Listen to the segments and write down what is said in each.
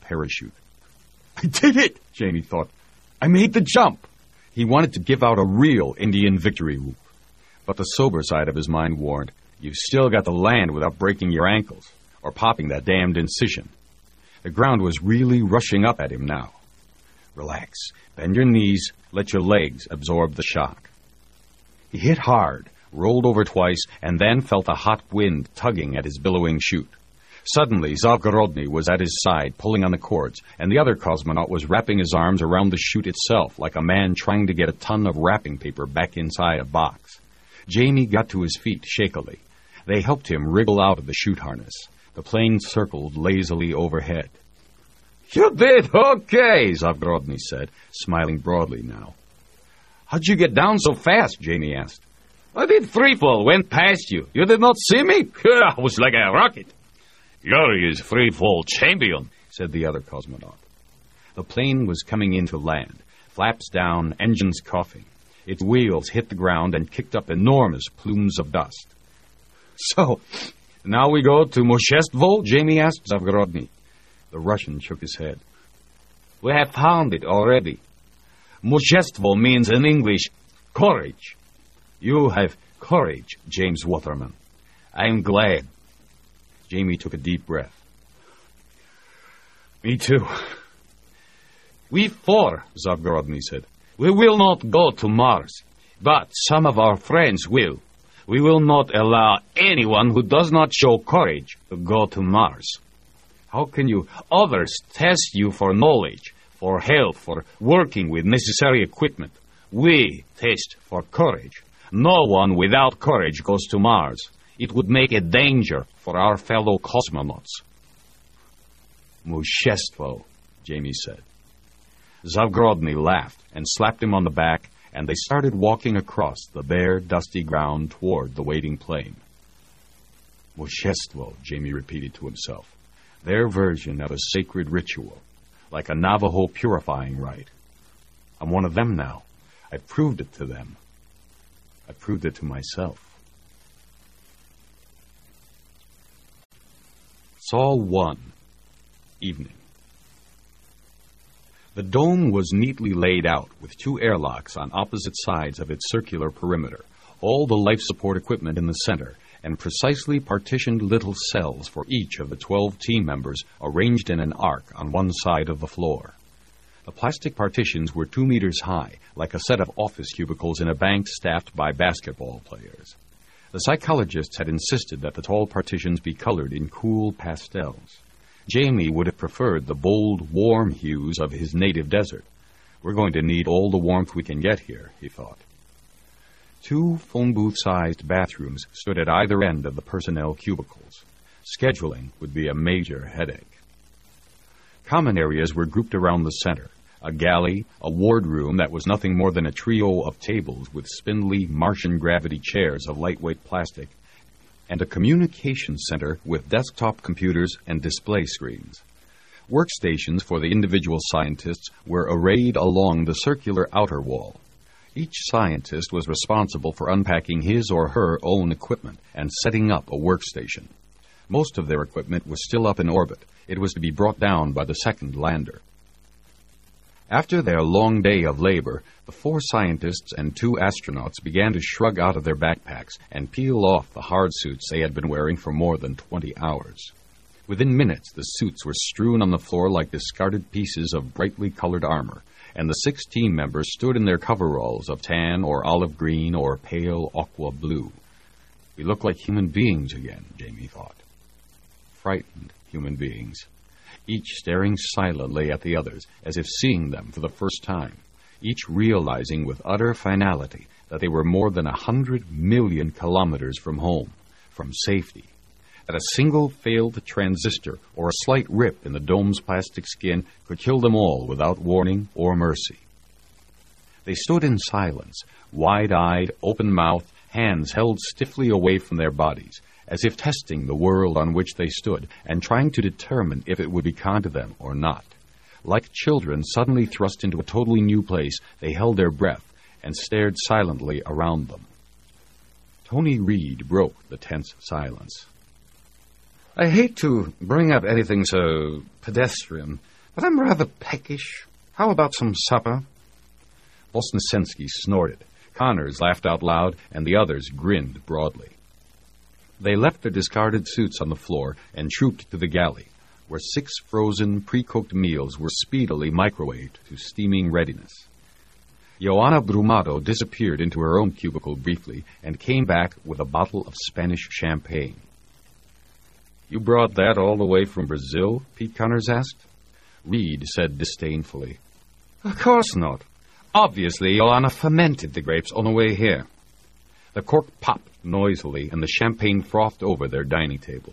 parachute. I did it, Jamie thought. I made the jump. He wanted to give out a real Indian victory whoop. But the sober side of his mind warned, you've still got to land without breaking your ankles or popping that damned incision. The ground was really rushing up at him now. Relax. Bend your knees. Let your legs absorb the shock. He hit hard, rolled over twice, and then felt a hot wind tugging at his billowing chute. Suddenly, Zavgorodny was at his side, pulling on the cords, and the other cosmonaut was wrapping his arms around the chute itself, like a man trying to get a ton of wrapping paper back inside a box. Jamie got to his feet shakily. They helped him wriggle out of the chute harness. The plane circled lazily overhead. You did okay, Zavgorodny said, smiling broadly now. How'd you get down so fast? Jamie asked. I did freefall, went past you. You did not see me? I was like a rocket. You're his freefall champion, said the other cosmonaut. The plane was coming in to land, flaps down, engines coughing. Its wheels hit the ground and kicked up enormous plumes of dust. So, now we go to Moshestvol? Jamie asked Zavgorodny. The Russian shook his head. We have found it already. Moshestvol means in English, courage. You have courage, James Waterman. I'm glad. Jamie took a deep breath. Me too. We four, Zavgorodny said. We will not go to Mars, but some of our friends will. We will not allow anyone who does not show courage to go to Mars. How can you others test you for knowledge, for health, for working with necessary equipment? We test for courage. No one without courage goes to Mars. It would make a danger for our fellow cosmonauts. Moshestvol, Jamie said. Zavgorodny laughed and slapped him on the back, and they started walking across the bare, dusty ground toward the waiting plane. Moshestvol, Jamie repeated to himself. Their version of a sacred ritual, like a Navajo purifying rite. I'm one of them now. I proved it to them. I proved it to myself. Saul 1. Evening. The dome was neatly laid out with 2 airlocks on opposite sides of its circular perimeter, all the life support equipment in the center, and precisely partitioned little cells for each of the 12 team members arranged in an arc on one side of the floor. The plastic partitions were 2 meters high, like a set of office cubicles in a bank staffed by basketball players. The psychologists had insisted that the tall partitions be colored in cool pastels. Jamie would have preferred the bold, warm hues of his native desert. We're going to need all the warmth we can get here, he thought. 2 phone booth-sized bathrooms stood at either end of the personnel cubicles. Scheduling would be a major headache. Common areas were grouped around the center. A galley, a wardroom that was nothing more than a trio of tables with spindly Martian gravity chairs of lightweight plastic, and a communications center with desktop computers and display screens. Workstations for the individual scientists were arrayed along the circular outer wall. Each scientist was responsible for unpacking his or her own equipment and setting up a workstation. Most of their equipment was still up in orbit. It was to be brought down by the second lander. After their long day of labor, the 4 scientists and 2 astronauts began to shrug out of their backpacks and peel off the hard suits they had been wearing for more than 20 hours. Within minutes, the suits were strewn on the floor like discarded pieces of brightly colored armor, and the 6 team members stood in their coveralls of tan or olive green or pale aqua blue. We look like human beings again, Jamie thought. Frightened human beings, each staring silently at the others as if seeing them for the first time, each realizing with utter finality that they were more than 100 million kilometers from home, from safety, that a single failed transistor or a slight rip in the dome's plastic skin could kill them all without warning or mercy. They stood in silence, wide-eyed, open-mouthed, hands held stiffly away from their bodies, as if testing the world on which they stood and trying to determine if it would be kind to them or not. Like children suddenly thrust into a totally new place, they held their breath and stared silently around them. Tony Reed broke the tense silence. I hate to bring up anything so pedestrian, but I'm rather peckish. How about some supper? Vosnesensky snorted. Connors laughed out loud, and the others grinned broadly. They left their discarded suits on the floor and trooped to the galley, where 6 frozen, pre-cooked meals were speedily microwaved to steaming readiness. Joanna Brumado disappeared into her own cubicle briefly and came back with a bottle of Spanish champagne. "You brought that all the way from Brazil?" Pete Connors asked. Reed said disdainfully, "Of course not. Obviously, Joanna fermented the grapes on the way here." The cork popped noisily, and the champagne frothed over their dining table.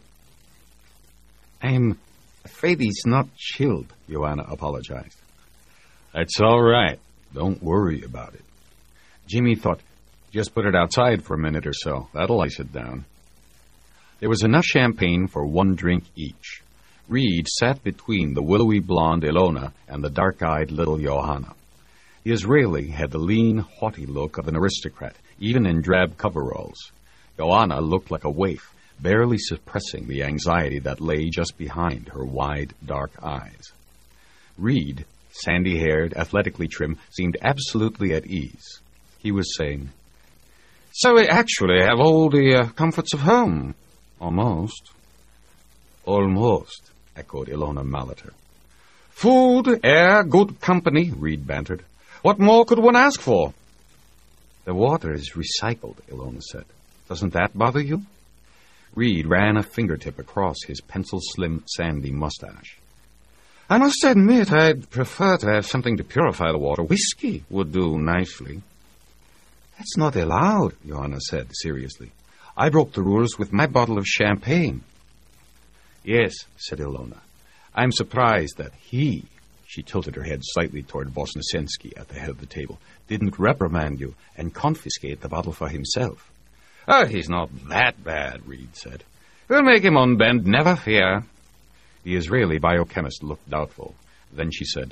"I'm afraid he's not chilled," Joanna apologized. "That's all right. Don't worry about it." Jimmy thought, "Just put it outside for a minute or so. That'll ice it down." There was enough champagne for 1 drink each. Reed sat between the willowy blonde Ilona and the dark-eyed little Johanna. The Israeli had the lean, haughty look of an aristocrat, even in drab coveralls. Johanna looked like a waif, barely suppressing the anxiety that lay just behind her wide, dark eyes. Reed, sandy-haired, athletically trim, seemed absolutely at ease. He was saying, "So we actually have all the comforts of home. Almost." "Almost," echoed Ilona Malater. "Food, air, good company," Reed bantered. "What more could one ask for?" "The water is recycled," Ilona said. "Doesn't that bother you?" Reed ran a fingertip across his pencil-slim, sandy mustache. "I must admit I'd prefer to have something to purify the water. Whiskey would do nicely." "That's not allowed," Johanna said seriously. "I broke the rules with my bottle of champagne." "Yes," said Ilona. "I'm surprised that he," she tilted her head slightly toward Vosnesensky at the head of the table, "didn't reprimand you and confiscate the bottle for himself." "Oh, he's not that bad," Reed said. "We'll make him unbend, never fear." The Israeli biochemist looked doubtful. Then she said,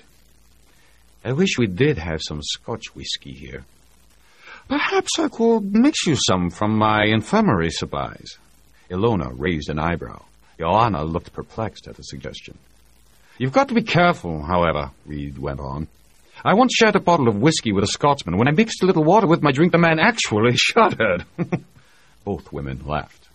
"I wish we did have some Scotch whiskey here." "Perhaps I could mix you some from my infirmary supplies." Ilona raised an eyebrow. Joanna looked perplexed at the suggestion. "You've got to be careful, however," Reed went on. "I once shared a bottle of whiskey with a Scotsman. When I mixed a little water with my drink, the man actually shuddered." Both women laughed.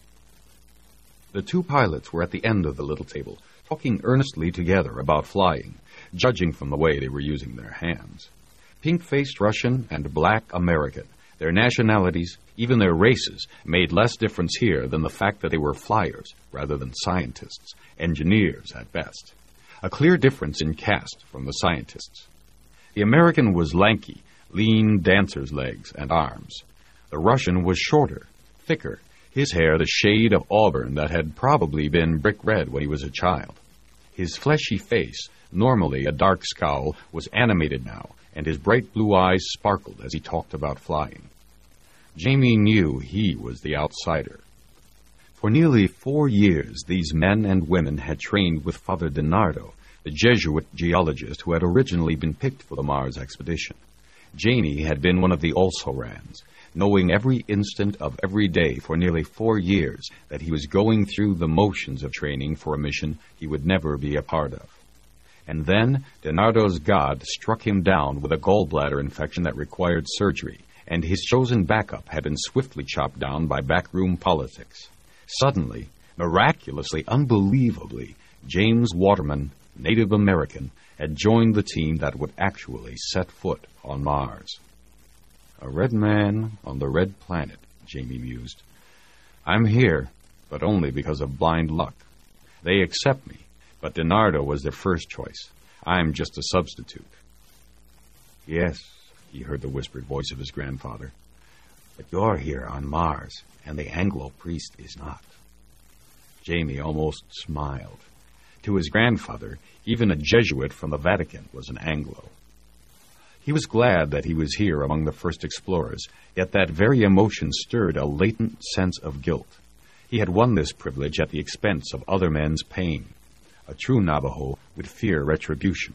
The 2 pilots were at the end of the little table, talking earnestly together about flying, judging from the way they were using their hands. Pink-faced Russian and black American, their nationalities, even their races, made less difference here than the fact that they were flyers rather than scientists, engineers at best. A clear difference in caste from the scientists. The American was lanky, lean dancer's legs and arms. The Russian was shorter, thicker, his hair the shade of auburn that had probably been brick red when he was a child. His fleshy face, normally a dark scowl, was animated now, and his bright blue eyes sparkled as he talked about flying. Jamie knew he was the outsider. For nearly 4 years, these men and women had trained with Father DiNardo, the Jesuit geologist who had originally been picked for the Mars expedition. Jamie had been one of the also-rans, knowing every instant of every day for nearly 4 years that he was going through the motions of training for a mission he would never be a part of. And then DiNardo's god struck him down with a gallbladder infection that required surgery, and his chosen backup had been swiftly chopped down by backroom politics. Suddenly, miraculously, unbelievably, James Waterman, Native American, had joined the team that would actually set foot on Mars. A red man on the red planet, Jamie mused. I'm here, but only because of blind luck. They accept me, but DiNardo was their first choice. I'm just a substitute. Yes, he heard the whispered voice of his grandfather, but you're here on Mars, and the Anglo priest is not. Jamie almost smiled. To his grandfather, even a Jesuit from the Vatican was an Anglo. He was glad that he was here among the first explorers, yet that very emotion stirred a latent sense of guilt. He had won this privilege at the expense of other men's pain. A true Navajo would fear retribution.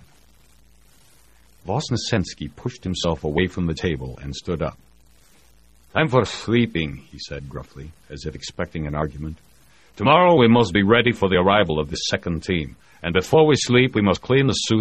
Vosnesensky pushed himself away from the table and stood up. Time for sleeping, he said gruffly, as if expecting an argument. Tomorrow we must be ready for the arrival of the second team, and before we sleep we must clean the suit